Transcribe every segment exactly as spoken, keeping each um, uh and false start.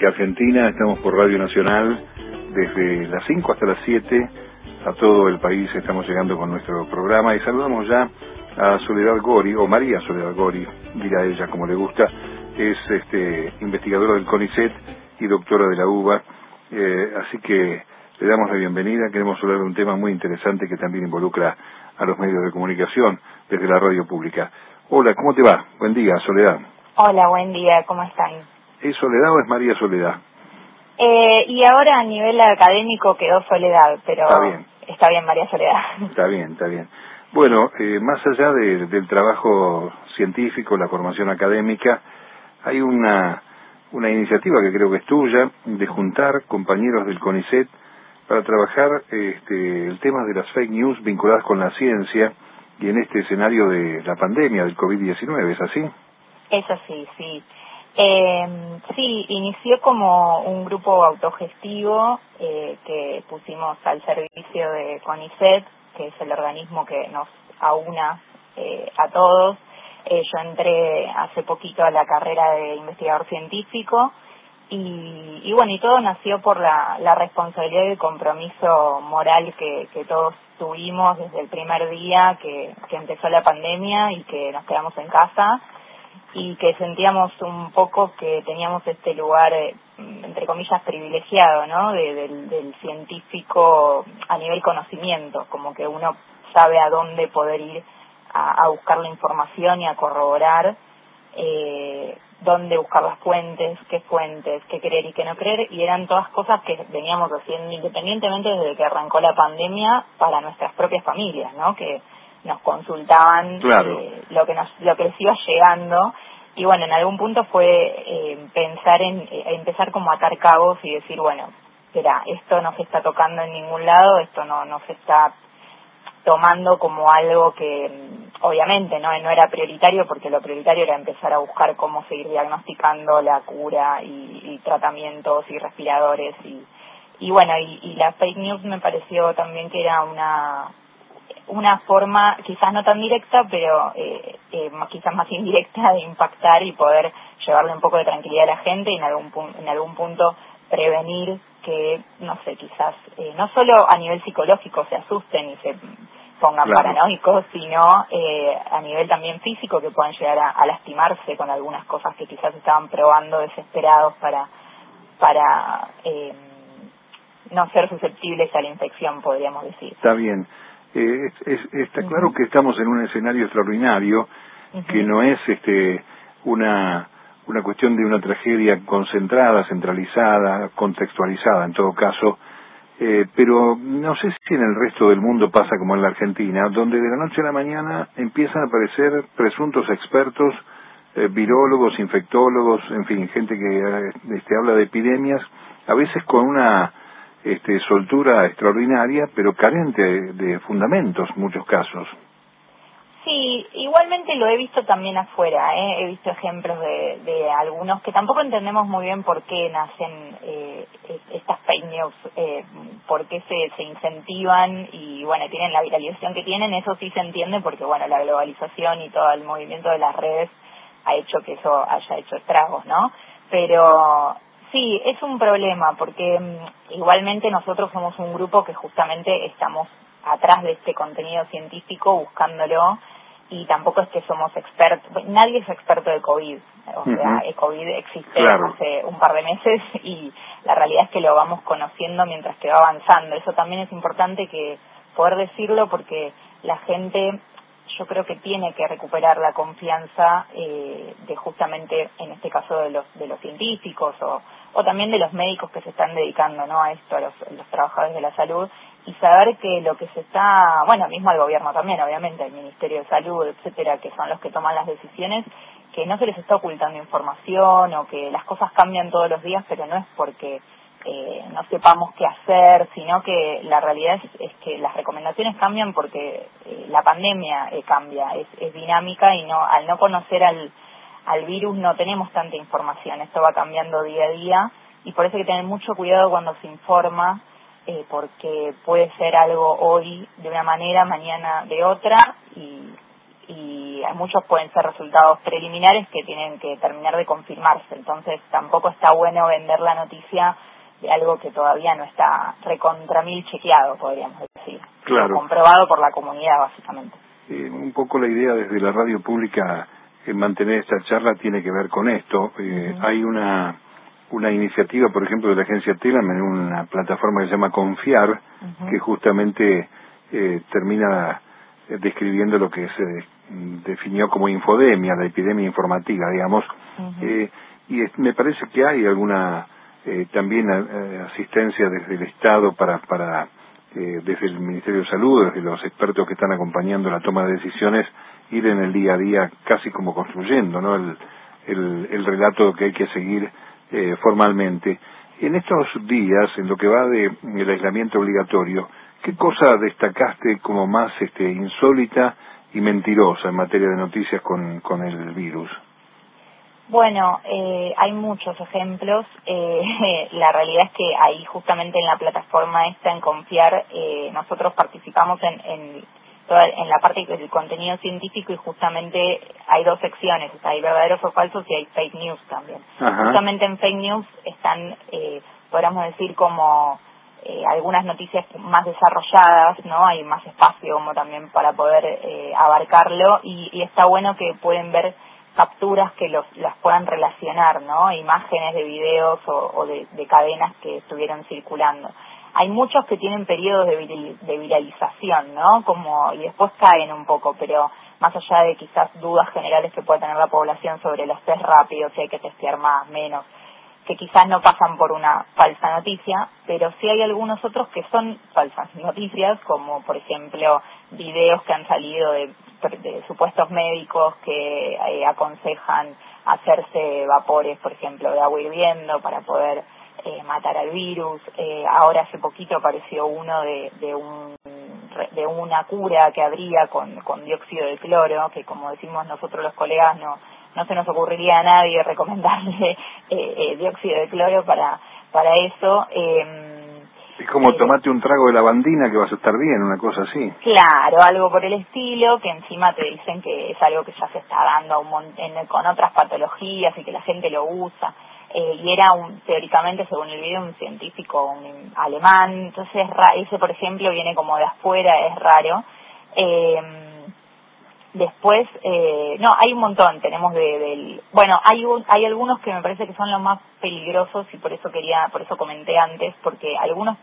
República Argentina. Estamos por Radio Nacional desde las cinco hasta las siete. A todo el país estamos llegando con nuestro programa y saludamos ya a Soledad Gori, o María Soledad Gori, dirá ella como le gusta. Es este, investigadora del CONICET y doctora de la UBA. Eh, así que le damos la bienvenida. Queremos hablar de un tema muy interesante que también involucra a los medios de comunicación desde la radio pública. Hola, ¿cómo te va? Buen día, Soledad. Hola, buen día, ¿cómo están? ¿Es Soledad o es María Soledad? Eh, y ahora a nivel académico quedó Soledad, pero está bien, está bien María Soledad. Está bien, está bien. Bueno, eh, más allá de, del trabajo científico, la formación académica, hay una, una iniciativa que creo que es tuya, de juntar compañeros del CONICET para trabajar este, el tema de las fake news vinculadas con la ciencia y en este escenario de la pandemia del COVID diecinueve, ¿es así? Eso sí, sí. Eh, sí, inició como un grupo autogestivo eh, que pusimos al servicio de CONICET, que es el organismo que nos aúna eh, a todos. Eh, yo entré hace poquito a la carrera de investigador científico y, y bueno, y todo nació por la, la responsabilidad y el compromiso moral que, que todos tuvimos desde el primer día que, que empezó la pandemia y que nos quedamos en casa, y que sentíamos un poco que teníamos este lugar, eh, entre comillas, privilegiado, ¿no? De, del, del científico a nivel conocimiento, como que uno sabe a dónde poder ir a, a buscar la información y a corroborar, eh, dónde buscar las fuentes, qué fuentes, qué creer y qué no creer, y eran todas cosas que veníamos haciendo independientemente desde que arrancó la pandemia para nuestras propias familias, ¿no? Que nos consultaban claro. eh, lo que nos lo que les iba llegando, y bueno, en algún punto fue eh, pensar en eh, empezar como a atar cabos y decir, bueno, espera, esto no se está tocando en ningún lado, esto no no se está tomando como algo que obviamente no no era prioritario, porque lo prioritario era empezar a buscar cómo seguir diagnosticando la cura y, y tratamientos y respiradores y y bueno, y, y la fake news me pareció también que era una una forma, quizás no tan directa, pero eh, eh, quizás más indirecta de impactar y poder llevarle un poco de tranquilidad a la gente y en algún, pu- en algún punto prevenir que, no sé, quizás eh, no solo a nivel psicológico se asusten y se pongan Claro. paranoicos, sino eh, a nivel también físico, que puedan llegar a, a lastimarse con algunas cosas que quizás estaban probando desesperados para, para eh, no ser susceptibles a la infección, podríamos decir. Está bien. Eh, es, es- está Uh-huh. claro que estamos en un escenario extraordinario, Uh-huh. que no es este una una cuestión de una tragedia concentrada, centralizada, contextualizada en todo caso, eh, pero no sé si en el resto del mundo pasa como en la Argentina, donde de la noche a la mañana empiezan a aparecer presuntos expertos, eh, virólogos, infectólogos, en fin, gente que eh, este, habla de epidemias, a veces con una este, soltura extraordinaria, pero carente de, de fundamentos en muchos casos. Sí, igualmente lo he visto también afuera, ¿eh? He visto ejemplos de, de algunos que tampoco entendemos muy bien por qué nacen eh, estas fake news, eh, por qué se, se incentivan y bueno, tienen la viralización que tienen. Eso sí se entiende porque bueno, la globalización y todo el movimiento de las redes ha hecho que eso haya hecho estragos, ¿no? Pero sí, es un problema porque mm, igualmente nosotros somos un grupo que justamente estamos atrás de este contenido científico buscándolo, y tampoco es que somos expertos, nadie es experto de COVID, o sea, Uh-huh. el COVID existe Claro. hace un par de meses y la realidad es que lo vamos conociendo mientras que va avanzando. Eso también es importante que poder decirlo, porque la gente, yo creo que tiene que recuperar la confianza eh, de justamente, en este caso, de los de los científicos o, o también de los médicos que se están dedicando, ¿no?, a esto, a los, los trabajadores de la salud, y saber que lo que se está, bueno, mismo al gobierno también, obviamente, el Ministerio de Salud, etcétera, que son los que toman las decisiones, que no se les está ocultando información o que las cosas cambian todos los días, pero no es porque eh, no sepamos qué hacer, sino que la realidad es, es que las recomendaciones cambian porque eh, la pandemia eh, cambia, es, es dinámica, y no al no conocer al, al virus no tenemos tanta información. Esto va cambiando día a día y por eso hay que tener mucho cuidado cuando se informa, eh, porque puede ser algo hoy de una manera, mañana de otra, y, y muchos pueden ser resultados preliminares que tienen que terminar de confirmarse, entonces tampoco está bueno vender la noticia de algo que todavía no está recontra mil chequeado, podríamos decir, claro, comprobado por la comunidad básicamente. Eh, un poco la idea desde la radio pública en mantener esta charla tiene que ver con esto. Eh, uh-huh. Hay una una iniciativa, por ejemplo, de la agencia Telam en una plataforma que se llama Confiar, uh-huh. que justamente eh, termina describiendo lo que se definió como infodemia, la epidemia informativa, digamos, uh-huh. eh, y es, me parece que hay alguna eh, también eh, asistencia desde el Estado para para eh, desde el Ministerio de Salud, desde los expertos que están acompañando la toma de decisiones, ir en el día a día casi como construyendo, ¿no? El, el, el relato que hay que seguir eh, formalmente. En estos días, en lo que va de el aislamiento obligatorio, ¿qué cosa destacaste como más este, insólita y mentirosa en materia de noticias con, con el virus? Bueno, eh, hay muchos ejemplos. Eh, la realidad es que ahí justamente en la plataforma esta, en Confiar, eh, nosotros participamos en, en, toda, en la parte del contenido científico y justamente hay dos secciones, o sea, hay verdaderos o falsos y hay fake news también. Ajá. Justamente en fake news están, eh, podríamos decir, como eh, algunas noticias más desarrolladas, ¿no? Hay más espacio como también para poder eh, abarcarlo y, y está bueno que pueden ver capturas que los, las puedan relacionar, ¿no? Imágenes de videos o, o de, de cadenas que estuvieron circulando. Hay muchos que tienen periodos de, viril, de viralización, ¿no? Como, y después caen un poco, pero más allá de quizás dudas generales que pueda tener la población sobre los test rápidos, si hay que testear más, menos, que quizás no pasan por una falsa noticia, pero sí hay algunos otros que son falsas noticias, como por ejemplo videos que han salido de, de supuestos médicos que eh, aconsejan hacerse vapores, por ejemplo, de agua hirviendo para poder eh, matar al virus. Eh, ahora hace poquito apareció uno de, de un de una cura que habría con, con dióxido de cloro, que como decimos nosotros los colegas no no se nos ocurriría a nadie recomendarle eh, eh, dióxido de cloro para para eso. Eh, es como eh, tomate un trago de lavandina que vas a estar bien, una cosa así. Claro, algo por el estilo, que encima te dicen que es algo que ya se está dando un mon- en, con otras patologías y que la gente lo usa. Eh, y era un, teóricamente, según el video, un científico un alemán, entonces ra- ese, por ejemplo, viene como de afuera, es raro. Eh, Después, eh, no, hay un montón, tenemos de, del, bueno, hay un, hay algunos que me parece que son los más peligrosos y por eso quería, por eso comenté antes, porque algunos,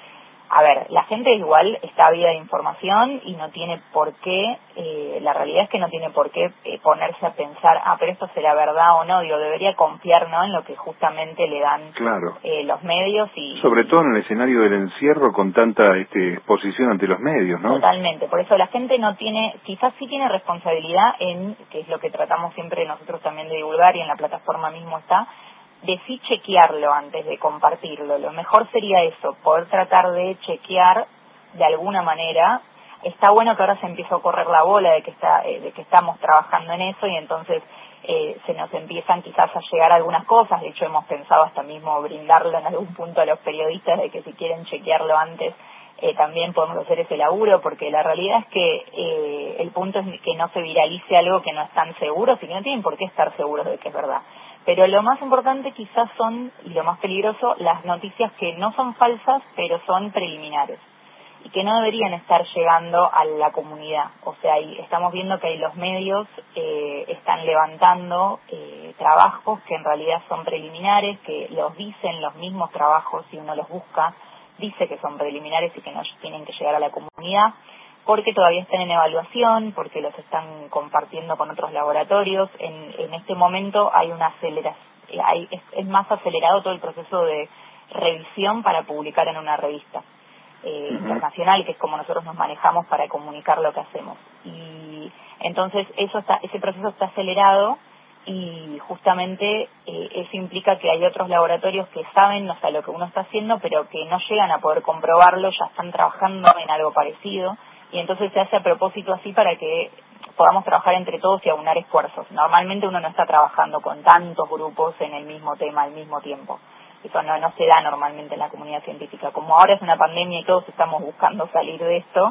a ver, la gente igual está ávida de información y no tiene por qué, eh, la realidad es que no tiene por qué eh, ponerse a pensar, ah, pero esto será verdad o no, digo, debería confiar, ¿no?, en lo que justamente le dan claro. eh, los medios y... Sobre todo en el escenario del encierro con tanta este, exposición ante los medios, ¿no? Totalmente, por eso la gente no tiene, quizás sí tiene responsabilidad en, que es lo que tratamos siempre nosotros también de divulgar y en la plataforma mismo está, de sí chequearlo antes de compartirlo. Lo mejor sería eso, poder tratar de chequear de alguna manera. Está bueno que ahora se empiece a correr la bola de que está eh, de que estamos trabajando en eso y entonces eh, se nos empiezan quizás a llegar algunas cosas. De hecho hemos pensado hasta mismo brindarlo en algún punto a los periodistas de que si quieren chequearlo antes eh, también podemos hacer ese laburo, porque la realidad es que eh, el punto es que no se viralice algo que no están seguros y que no tienen por qué estar seguros de que es verdad. Pero lo más importante quizás son, y lo más peligroso, las noticias que no son falsas, pero son preliminares, y que no deberían estar llegando a la comunidad. O sea, ahí estamos viendo que los medios eh, están levantando eh, trabajos que en realidad son preliminares, que los dicen los mismos trabajos, si uno los busca, dice que son preliminares y que no tienen que llegar a la comunidad, porque todavía están en evaluación, porque los están compartiendo con otros laboratorios. En, en este momento hay una aceleración, hay, es, es más acelerado todo el proceso de revisión para publicar en una revista eh, uh-huh. internacional, que es como nosotros nos manejamos para comunicar lo que hacemos. Y entonces eso está, ese proceso está acelerado y justamente eh, eso implica que hay otros laboratorios que saben, o sea, lo que uno está haciendo, pero que no llegan a poder comprobarlo, ya están trabajando en algo parecido. Y entonces se hace a propósito así para que podamos trabajar entre todos y aunar esfuerzos. Normalmente uno no está trabajando con tantos grupos en el mismo tema al mismo tiempo. Eso no, no se da normalmente en la comunidad científica. Como ahora es una pandemia y todos estamos buscando salir de esto,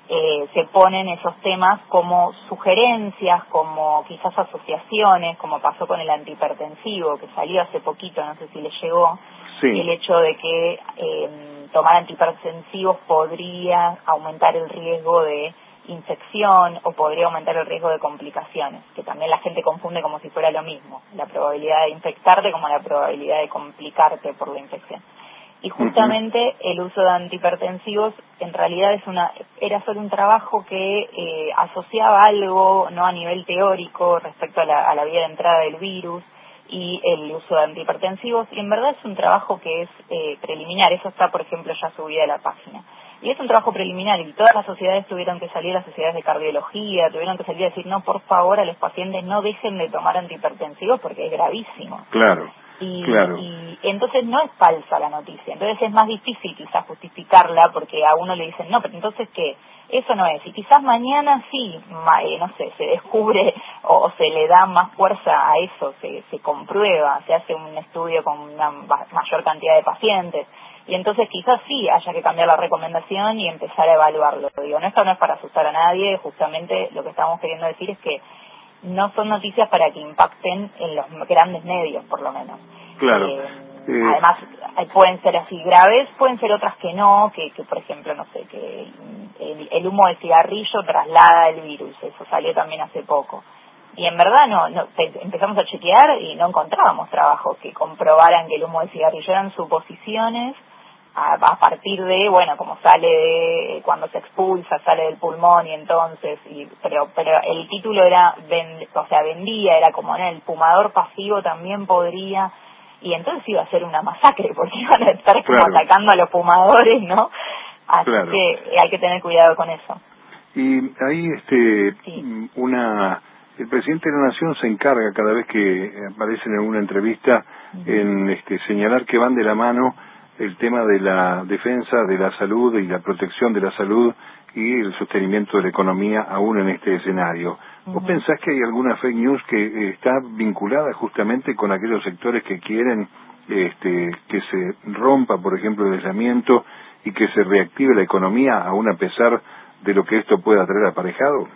eh, se ponen esos temas como sugerencias, como quizás asociaciones, como pasó con el antihipertensivo, que salió hace poquito, no sé si les llegó, sí. el hecho de que eh, tomar antihipertensivos podría aumentar el riesgo de infección o podría aumentar el riesgo de complicaciones, que también la gente confunde como si fuera lo mismo, la probabilidad de infectarte como la probabilidad de complicarte por la infección. Y justamente uh-huh. el uso de antihipertensivos en realidad es una era solo un trabajo que eh, asociaba algo no a nivel teórico respecto a la, a la vía de entrada del virus y el uso de antihipertensivos, y en verdad es un trabajo que es eh, preliminar. Eso está, por ejemplo, ya subido a la página. Y es un trabajo preliminar, y todas las sociedades tuvieron que salir, las sociedades de cardiología, tuvieron que salir a decir, no, por favor, a los pacientes no dejen de tomar antihipertensivos porque es gravísimo. Claro, y, claro. Y entonces no es falsa la noticia, entonces es más difícil quizás justificarla porque a uno le dicen, no, pero entonces ¿qué? Eso no es, y quizás mañana sí, ma, eh, no sé, se descubre o, o se le da más fuerza a eso, se, se comprueba, se hace un estudio con una mayor cantidad de pacientes, y entonces quizás sí haya que cambiar la recomendación y empezar a evaluarlo. Digo, no, esto no es para asustar a nadie, justamente lo que estamos queriendo decir es que no son noticias para que impacten en los grandes medios, por lo menos. Claro. Eh, eh... Además, pueden ser así graves, pueden ser otras que no, que, que por ejemplo, no sé, que el, el humo de cigarrillo traslada el virus, eso salió también hace poco. Y en verdad no, no empezamos a chequear y no encontrábamos trabajos que comprobaran que el humo de cigarrillo eran suposiciones a, a partir de, bueno, como sale de, cuando se expulsa, sale del pulmón y entonces, y, pero pero el título era, ven, o sea, vendía, era como, ¿no? El fumador pasivo también podría, y entonces iba a ser una masacre porque iban a estar como claro. atacando a los fumadores, ¿no? Así claro. que hay que tener cuidado con eso. Y ahí, este, sí. una... El presidente de la Nación se encarga cada vez que aparece en alguna entrevista uh-huh. en este, señalar que van de la mano el tema de la defensa de la salud y la protección de la salud y el sostenimiento de la economía aún en este escenario. Uh-huh. ¿Vos pensás que hay alguna fake news que eh, está vinculada justamente con aquellos sectores que quieren este, que se rompa, por ejemplo, el aislamiento y que se reactive la economía aún a pesar de lo que esto pueda traer aparejado?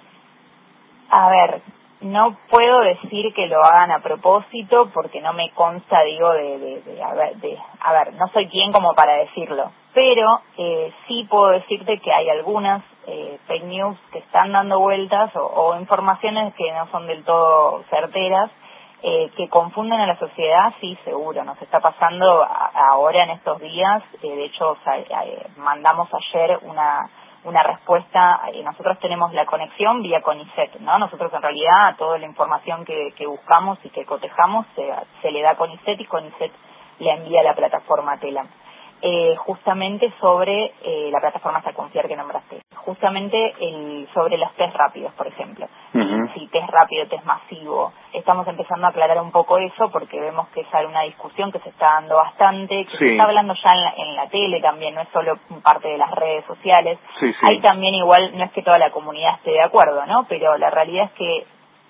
A ver, no puedo decir que lo hagan a propósito porque no me consta, digo, de, de, de, a, ver, de a ver, no soy quien como para decirlo, pero eh, sí puedo decirte que hay algunas eh, fake news que están dando vueltas o, o informaciones que no son del todo certeras, eh, que confunden a la sociedad, sí, seguro, nos está pasando a, ahora en estos días, eh, de hecho, o sea, eh, mandamos ayer una... una respuesta, eh, nosotros tenemos la conexión vía CONICET, ¿no? Nosotros en realidad toda la información que, que buscamos y que cotejamos se, se le da a CONICET y CONICET le envía a la plataforma TELAM. Eh, justamente sobre eh, la plataforma Saconfiar que nombraste, justamente el, sobre los test rápidos, por ejemplo. Uh-huh. Si, si test rápido, test masivo. Estamos empezando a aclarar un poco eso porque vemos que es una discusión que se está dando bastante, que sí. se está hablando ya en la, en la tele también, no es solo parte de las redes sociales. Sí, sí. Ahí también igual no es que toda la comunidad esté de acuerdo, ¿no? Pero la realidad es que,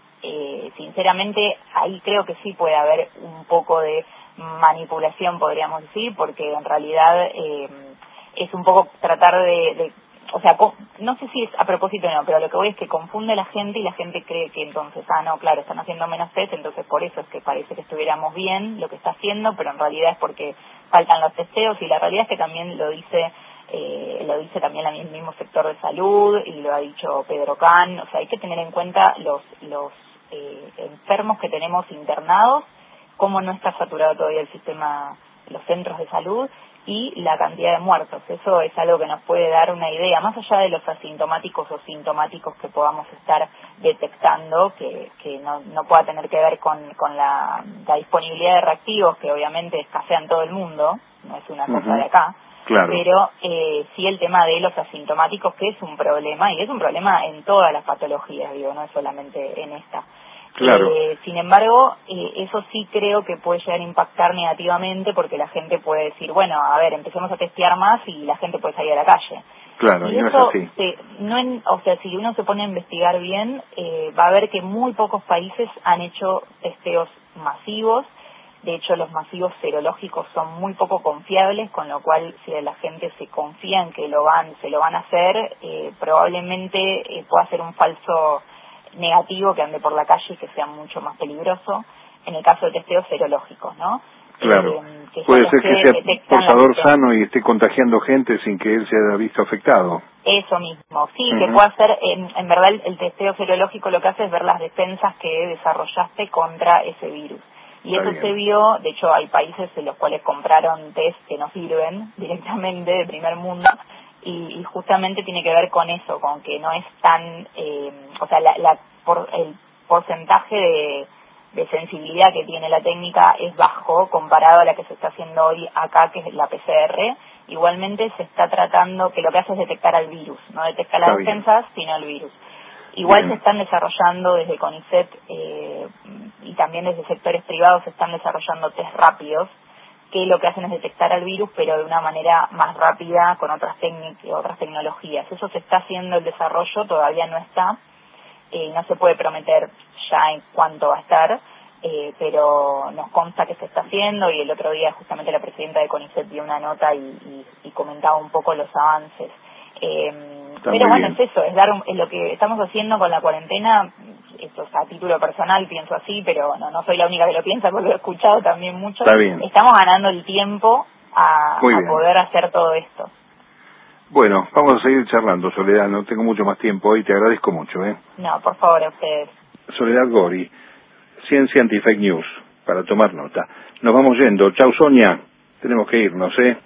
eh, sinceramente, ahí creo que sí puede haber un poco de manipulación, podríamos decir, porque en realidad eh, es un poco tratar de, de o sea, no sé si es a propósito o no, pero lo que voy es que confunde a la gente y la gente cree que entonces, ah, no, claro, están haciendo menos test, entonces por eso es que parece que estuviéramos bien lo que está haciendo, pero en realidad es porque faltan los testeos, y la realidad es que también lo dice eh, lo dice también el mismo sector de salud y lo ha dicho Pedro Can, o sea, hay que tener en cuenta los, los eh, enfermos que tenemos internados, cómo no está saturado todavía el sistema, los centros de salud, y la cantidad de muertos. Eso es algo que nos puede dar una idea, más allá de los asintomáticos o sintomáticos que podamos estar detectando, que, que no, no pueda tener que ver con, con la, la disponibilidad de reactivos, que obviamente escasean todo el mundo, no es una cosa uh-huh. de acá, claro. pero eh, sí el tema de los asintomáticos, que es un problema, y es un problema en todas las patologías, digo, no es solamente en esta. Claro. Eh, sin embargo, eh, eso sí creo que puede llegar a impactar negativamente, porque la gente puede decir, bueno, a ver, empecemos a testear más y la gente puede salir a la calle. Claro, y, y no eso, es así. Se, no en, o sea, si uno se pone a investigar bien, eh, va a ver que muy pocos países han hecho testeos masivos, De hecho, los masivos serológicos son muy poco confiables, con lo cual si la gente se confía en que lo van, se lo van a hacer, eh, probablemente eh, pueda ser un falso negativo que ande por la calle y que sea mucho más peligroso. En el caso de testeos serológicos, ¿no? Claro. Eh, que Puede ser que sea portador la... sano y esté contagiando gente sin que él se haya visto afectado. Eso mismo, sí, Uh-huh. que puede hacer, en, en verdad el, el testeo serológico lo que hace es ver las defensas que desarrollaste contra ese virus. Y Está eso bien. se vio, de hecho hay países en los cuales compraron test que no sirven directamente de primer mundo, y, y justamente tiene que ver con eso, con que no es tan, eh, o sea, la, la, por, el porcentaje de, de sensibilidad que tiene la técnica es bajo comparado a la que se está haciendo hoy acá, que es la P C R. Igualmente se está tratando, que lo que hace es detectar al virus, no detecta las defensas, sino el virus. Igual Bien. Se están desarrollando desde CONICET eh, y también desde sectores privados se están desarrollando test rápidos que lo que hacen es detectar al virus, pero de una manera más rápida con otras técnicas, otras tecnologías. Eso se está haciendo el desarrollo, todavía no está, eh, no se puede prometer ya en cuánto va a estar, eh, pero nos consta que se está haciendo, y el otro día justamente la presidenta de CONICET dio una nota y, y, y comentaba un poco los avances. Eh, pero bueno, bien. Es eso, es dar un, es lo que estamos haciendo con la cuarentena. Esto es a título personal, pienso así, pero no, no soy la única que lo piensa porque lo he escuchado también mucho. Está bien. Estamos ganando el tiempo a, a poder hacer todo esto. Bueno, vamos a seguir charlando, Soledad, no tengo mucho más tiempo hoy, te agradezco mucho. ¿eh? No, por favor, a ustedes. Soledad Gori, Ciencia Anti-Fake News, para tomar nota. Nos vamos yendo. Chau, Sonia, tenemos que irnos, ¿eh?